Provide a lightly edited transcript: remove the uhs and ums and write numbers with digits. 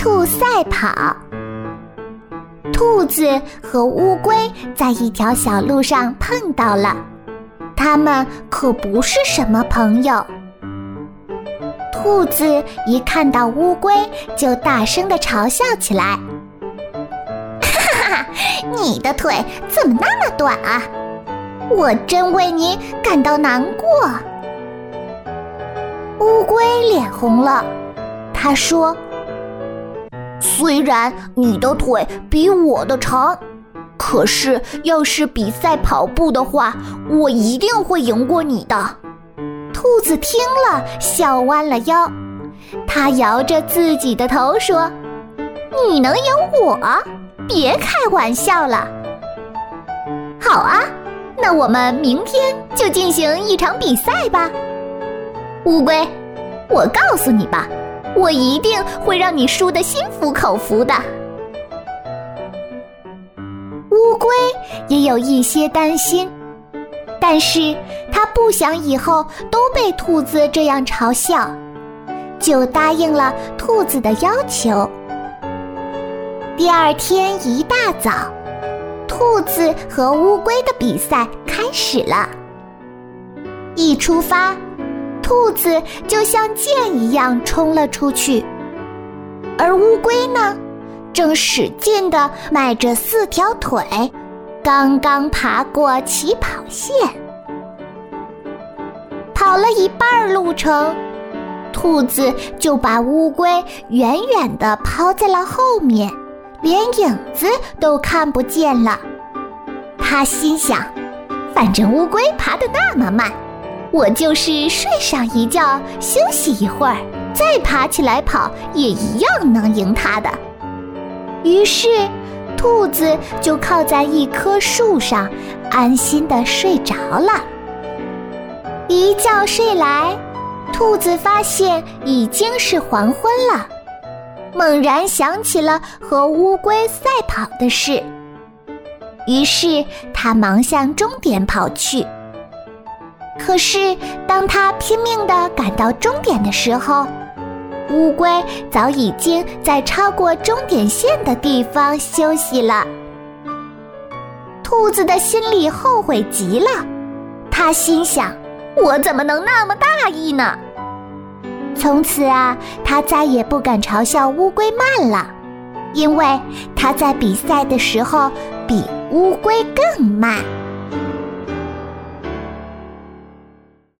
兔赛跑。兔子和乌龟在一条小路上碰到了，他们可不是什么朋友。兔子一看到乌龟就大声地嘲笑起来，哈哈，你的腿怎么那么短啊？我真为你感到难过。乌龟脸红了，他说，虽然你的腿比我的长，可是要是比赛跑步的话，我一定会赢过你的。兔子听了，笑弯了腰，他摇着自己的头说，你能赢我？别开玩笑了。好啊，那我们明天就进行一场比赛吧。乌龟，我告诉你吧，我一定会让你输得心服口服的。乌龟也有一些担心，但是他不想以后都被兔子这样嘲笑，就答应了兔子的要求。第二天一大早，兔子和乌龟的比赛开始了。一出发，兔子就像箭一样冲了出去，而乌龟呢，正使劲地迈着4条腿，刚刚爬过起跑线。跑了一半路程，兔子就把乌龟远远地抛在了后面，连影子都看不见了。他心想，反正乌龟爬得那么慢，我就是睡上一觉，休息一会儿，再爬起来跑，也一样能赢它的。于是兔子就靠在一棵树上，安心地睡着了。一觉睡来，兔子发现已经是黄昏了，猛然想起了和乌龟赛跑的事，于是他忙向终点跑去。可是当他拼命地赶到终点的时候，乌龟早已经在超过终点线的地方休息了。兔子的心里后悔极了，他心想，我怎么能那么大意呢？从此啊，他再也不敢嘲笑乌龟慢了，因为他在比赛的时候比乌龟更慢。